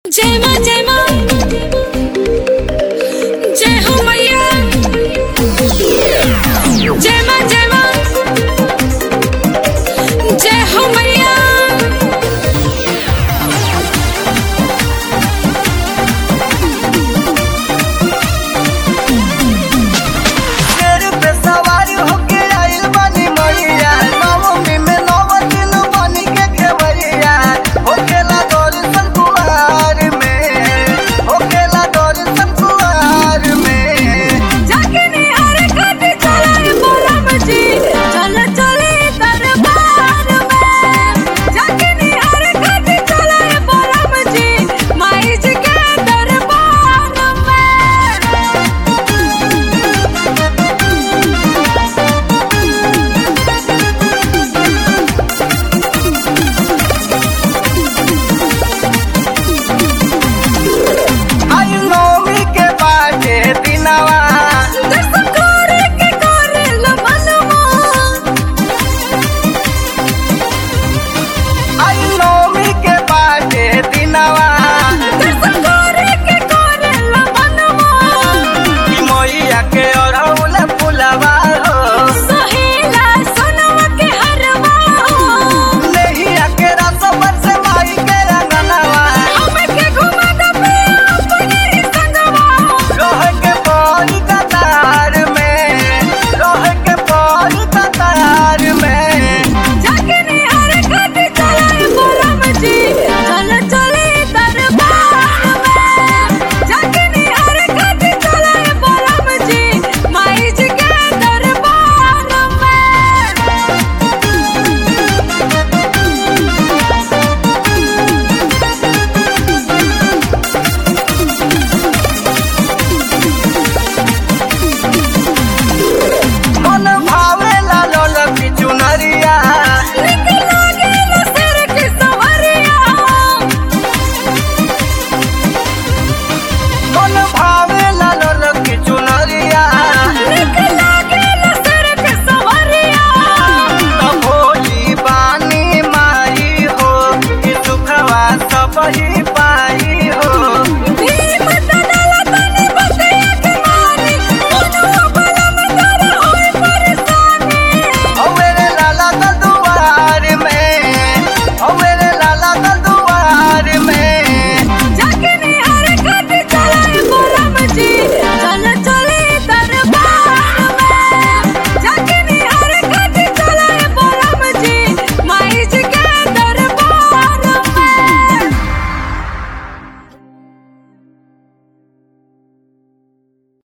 जय मां जय मां जय हो मैया जय मां जय मां जय हो मैया। शेर पे सवारी होके आइल बानी मैया, नवमी में नव दिन बनी के खेवैया। होखेला दर्शन कुआर में, होखेला दर्शन कुआर में। जाके निहारे काटे चला रे बोलम जी, चल चले दरबार में। जाके निहारे काटे चला रे बोलम जी, माई जी के दरबार में। आई नवमी के बाटे दिनवा, दर्शन करे के करेल मनवा। आई नवमी के बाटे दिनवा। दर्शन करे के करेल मनवा। ई मैया के अरहुल फुलवा हो, सहेला सोनवा के हरवा हो। नैया के रस बरसे माई के रंगनवा। हमके घुमा दबे अपने ही संगवा। रह के परी कतार में, रह के परी कतार में। जाके निहारे काटे चला रे बोलम जी, चल चले दरबार में। जाके निहारे काटे चला रे बोलम जी, माई जी के दरबार में। मन भावेला ललकी चुनरिया, निक लागेला सिर के सवरिया। मन भावेला ललकी चुनरिया। निक लागेला सिर के सवरिया। भोली बानी माई हो, कि सुखवा सब ही